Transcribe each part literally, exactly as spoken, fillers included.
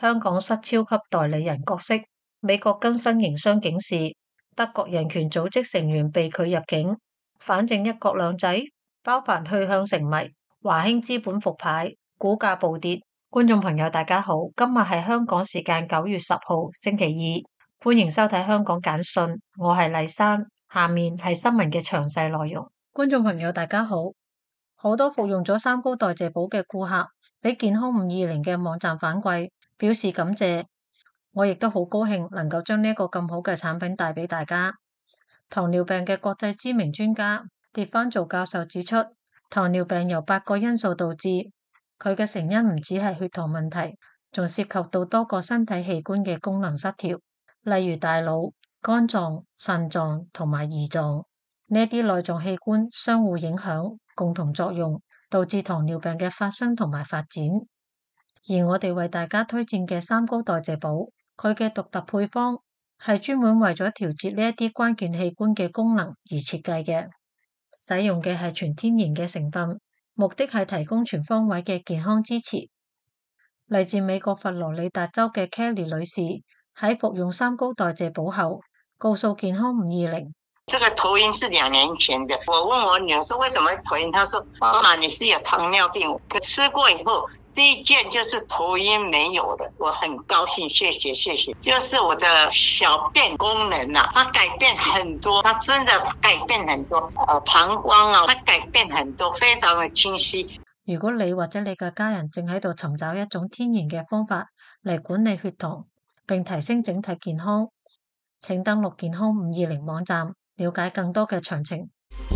香港失超級代理人角色，美國更新營商警示，德國人權組織成員被拒入境，反正一國兩制，包凡去向成謎，華興資本復牌，股價暴跌。觀眾朋友大家好，今日係香港時間九月十號星期二，歡迎收睇香港簡訊，我係麗珊，下面係新聞嘅詳細內容。觀眾朋友大家好，好多服用咗三高代謝寶嘅顧客俾健康五二零嘅網站反饋，表示感謝。我亦都好高興能夠將呢一個咁好嘅產品帶俾大家。糖尿病嘅國際知名專家迭番做教授指出，糖尿病由八個因素導致，佢嘅成因唔只係血糖問題，仲涉及到多個身體器官嘅功能失調，例如大腦、肝臟、腎臟同埋胰臟。呢啲內臟器官相互影響，共同作用，導致糖尿病嘅發生同埋發展。而我哋為大家推薦嘅三高代謝寶，佢嘅獨特配方係專門為咗調節呢一啲關鍵器官嘅功能而設計嘅，使用嘅係全天然嘅成分，目的係提供全方位嘅健康支持。嚟自美國佛羅里達州嘅 Kelly 女士喺服用三高代謝寶後，告訴健康五二零。 這個頭暈是兩年前的，我問我女兒說為什麼會頭暈，她說媽媽你是有糖尿病，可吃過以後第一件就是頭暈沒有的，我很高興，謝謝謝謝。就是我的小便功能啊，它改變很多，它真的改變很多，呃膀胱啊，它改變很多，非常的清晰。 如果你或者你嘅家人正喺度尋找一種天然嘅方法嚟管理血糖並提升整體健康，請登錄健康五二零網站了解更多嘅詳情。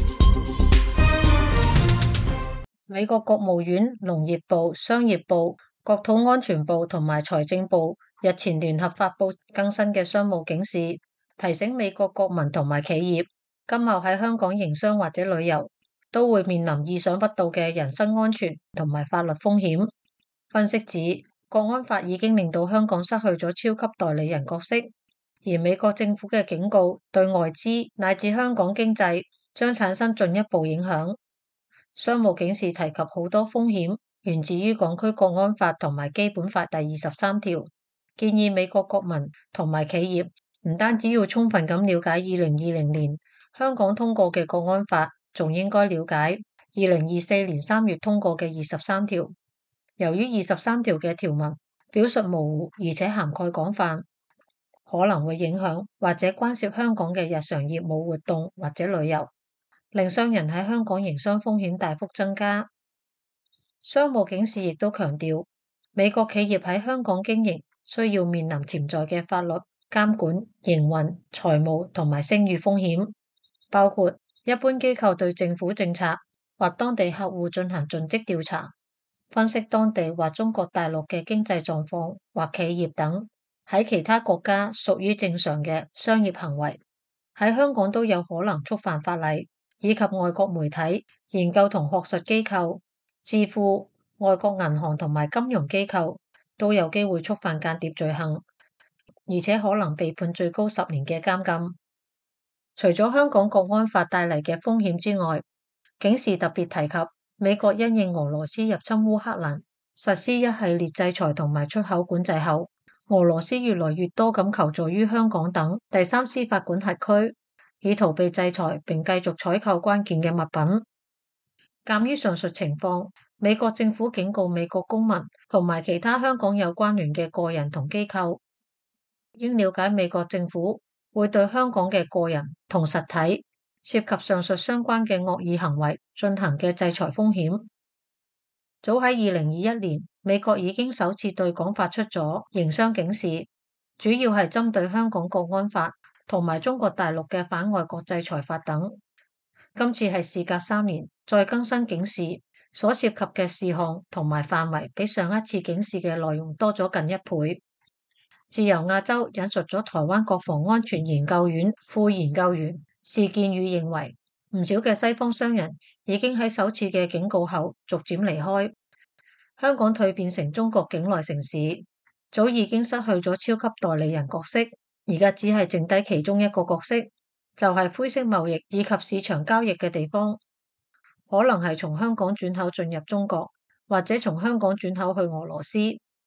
美國國務院、農業部、商業部、國土安全部同埋財政部日前聯合發佈更新嘅商務警示，提醒美國國民同埋企業，今後喺香港營商或者旅遊都會面臨意想不到嘅人身安全同埋法律風險。分析指，國安法已經令到香港失去咗超級代理人角色。而美國政府嘅警告對外資乃至香港經濟將產生進一步影響。商務警示提及好多風險源自於港區國安法同埋基本法第二十三條，建議美國國民同埋企業唔單止要充分咁了解二零二零年香港通過嘅國安法，仲應該了解二零二四年三月通過嘅二十三條。由於二十三條嘅條文表述模糊而且涵蓋廣泛，可能會影響或者關涉香港嘅日常業務活動或者旅遊，令商人喺香港營商風險大幅增加。商務警示亦都強調，美國企業喺香港經營需要面臨潛在嘅法律監管、營運、財務同埋聲譽風險，包括一般機構對政府政策或當地客戶進行盡職調查，分析當地或中國大陸嘅經濟狀況或企業等喺其他國家屬於正常嘅商業行為，喺香港都有可能觸犯法例，以及外國媒體、研究同學術機構、智庫、外國銀行同埋金融機構都有機會觸犯間諜罪行，而且可能被判最高十年嘅監禁。除咗香港國安法帶嚟嘅風險之外，警示特別提及美國因應俄羅斯入侵烏克蘭實施一系列制裁同埋出口管制後，俄羅斯越來越多咁求助於香港等第三司法管轄區，以逃避制裁並繼續採購關鍵嘅物品。鑑於上述情況，美國政府警告美國公民同埋其他香港有關聯嘅個人同機構，應了解美國政府會對香港嘅個人同實體涉及上述相關嘅惡意行為進行嘅制裁風險。早喺二零二一年，美國已經首次對港發出咗營商警示，主要係針對香港國安法同埋中國大陸嘅反外國制裁法等。今次係事隔三年再更新警示，所涉及嘅事項同埋範圍比上一次警示嘅內容多咗近一倍。自由亞洲引述咗台灣國防安全研究院副研究員事建宇認為，唔少嘅西方商人已經喺首次嘅警告後逐漸離開，香港蛻變成中國境內城市，早已經失去咗超級代理人角色，而家只係剩低其中一個角色，就係灰色貿易以及市場交易嘅地方，可能係從香港轉口進入中國，或者從香港轉口去俄羅斯。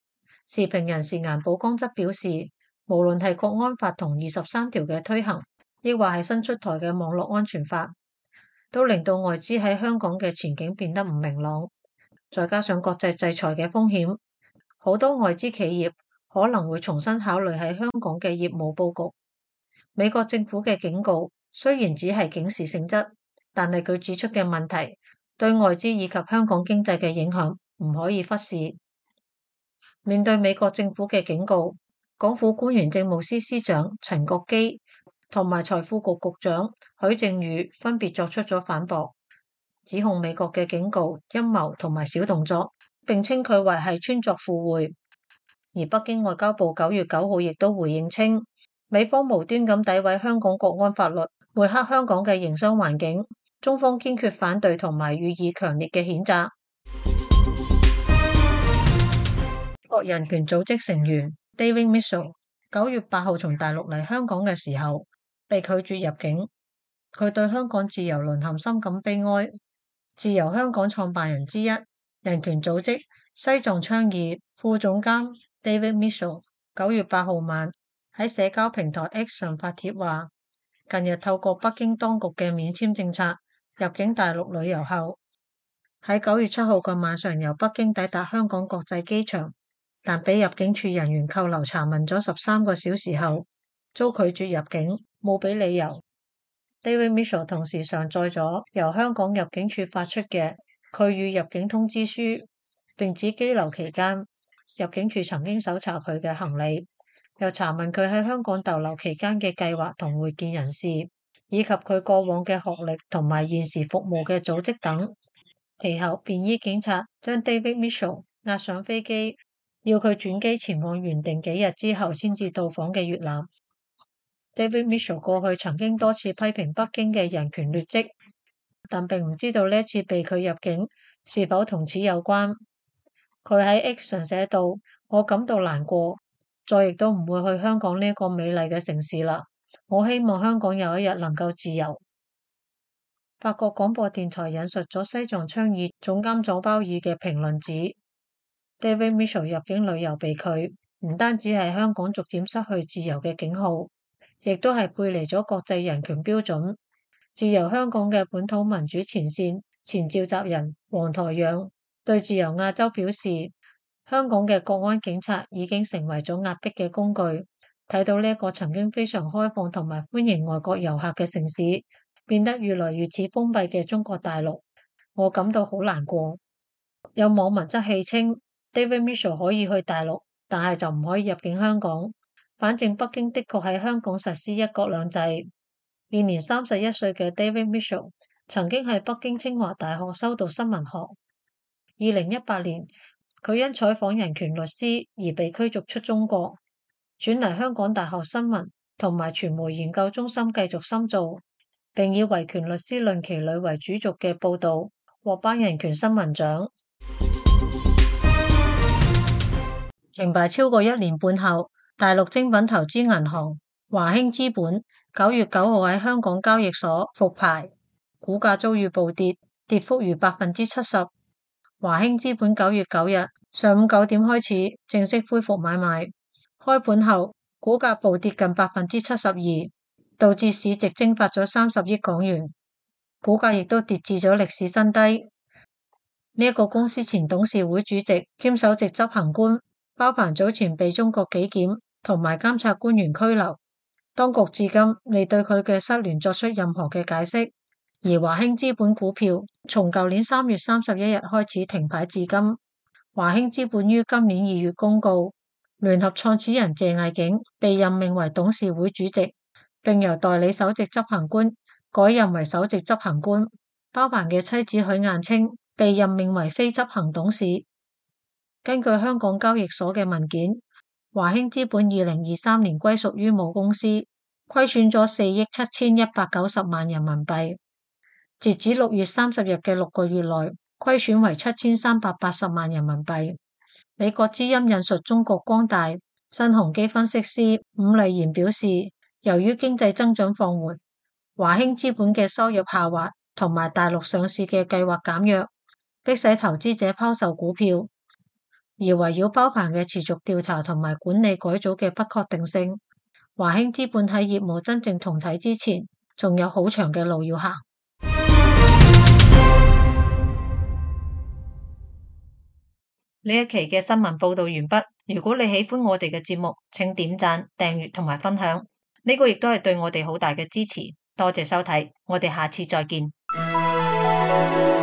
時評人士顏寶剛則表示，無論係國安法同二十三條嘅推行，亦或係新出台嘅網絡安全法，都令到外資喺香港嘅前景變得唔明朗。再加上國際制裁嘅風險，好多外資企業可能會重新考慮喺香港嘅業務佈局。美國政府嘅警告雖然只係警示性質，但係佢指出嘅問題對外資以及香港經濟嘅影響唔可以忽視。面對美國政府嘅警告，港府官員政務司司長陳國基同埋財富局局長許正宇分別作出咗反駁，指控美國嘅警告陰謀同埋小動作，並稱佢為係穿鑿附會。而北京外交部九月九號亦都回應稱，美方無端咁詆毀香港國安法律，抹黑香港嘅營商環境，中方堅決反對同埋予以強烈嘅譴責。國人權組織成員 David Mitchell 九月八號從大陸嚟香港嘅時候被拒絕入境，佢對香港自由淪陷深感悲哀。自由香港創辦人之一、人權組織西藏倡議副總監 David Mitchell 九月八號晚喺社交平台 X 上發帖話，近日透過北京當局嘅免簽政策入境大陸旅遊後，喺九月七號嘅晚上由北京抵達香港國際機場，但俾入境處人員扣留查問咗十三個小時後，遭拒絕入境，冇俾理由。David Mitchell 同時上載咗由香港入境處發出嘅拒予入境通知書，並指羈留期間入境處曾經搜查佢嘅行李，又查問佢喺香港逗留期間嘅計劃同會見人士，以及佢過往嘅學歷同埋現時服務嘅組織等。其後便衣警察將 David Mitchell 押上飛機，要佢轉機前往原定幾日之後先至到訪嘅越南。David Mitchell 過去曾經多次批評北京嘅人權劣跡，但並唔知道呢次被拒入境是否同此有關。佢喺 X 上寫道：我感到難過，再亦都唔會去香港呢個美麗嘅城市啦。我希望香港有一日能夠自由。法國廣播電台引述咗西藏倡議總監佐包爾嘅評論指，David Mitchell 入境旅遊被拒，唔單止係香港逐漸失去自由嘅警號，亦都係背離咗國際人權標準。自由香港嘅本土民主前線前召集人黃台仰對自由亞洲表示，香港嘅國安警察已經成為咗壓迫嘅工具。睇到呢一個曾經非常開放同埋歡迎外國遊客嘅城市，變得越來越似封閉嘅中國大陸，我感到好難過。有網民則戲稱 David Mitchell 可以去大陸，但係就唔可以入境香港。反正北京的確喺香港實施一國兩制。現年三十一歲嘅 David Mitchell 曾經喺北京清華大學修讀新聞學。二零一八年，佢因採訪人權律師而被驅逐出中國，轉嚟香港大學新聞同埋傳媒研究中心繼續深造，並以維權律師論其女為主軸嘅報導獲頒人權新聞獎。停牌超過一年半後，大陸精品投資銀行華興資本九月九號喺香港交易所復牌，股價遭遇暴跌，跌幅逾百分之七十。華興資本九月九日上午九點開始正式恢復買賣，開盤後股價暴跌近百分之七十二，導致市值蒸發咗三十億港元，股價亦都跌至咗歷史新低。呢、這、一個公司前董事會主席兼首席執行官包凡早前被中國紀檢同埋監察官員拘留，當局至今未對佢嘅失聯作出任何嘅解釋。而華興資本股票從舊年三月三十一日開始停牌至今。華興資本於今年二月公告，聯合創始人謝毅景被任命為董事會主席，並由代理首席執行官改任為首席執行官。包凡嘅妻子許雁青被任命為非執行董事。根據香港交易所嘅文件，華興資本二零二三年歸屬於母公司，虧損咗四億七千一百九十萬人民幣。截止六月三十日嘅六個月內，虧損為七千三百八十萬人民幣。美國之音引述中國光大新鴻基分析師伍麗賢表示，由於經濟增長放緩，華興資本嘅收入下滑，同埋大陸上市嘅計劃減弱，迫使投資者拋售股票。 而圍繞包棚嘅持續調查同埋管理改組嘅不確定性，華興資本喺業務真正重啟之前，仲有好長嘅路要行。呢一期嘅新聞報道完畢。如果你喜歡我哋嘅節目，請點讚、訂閱同埋分享，呢個亦都係對我哋好大嘅支持。多謝收睇，我哋下次再見。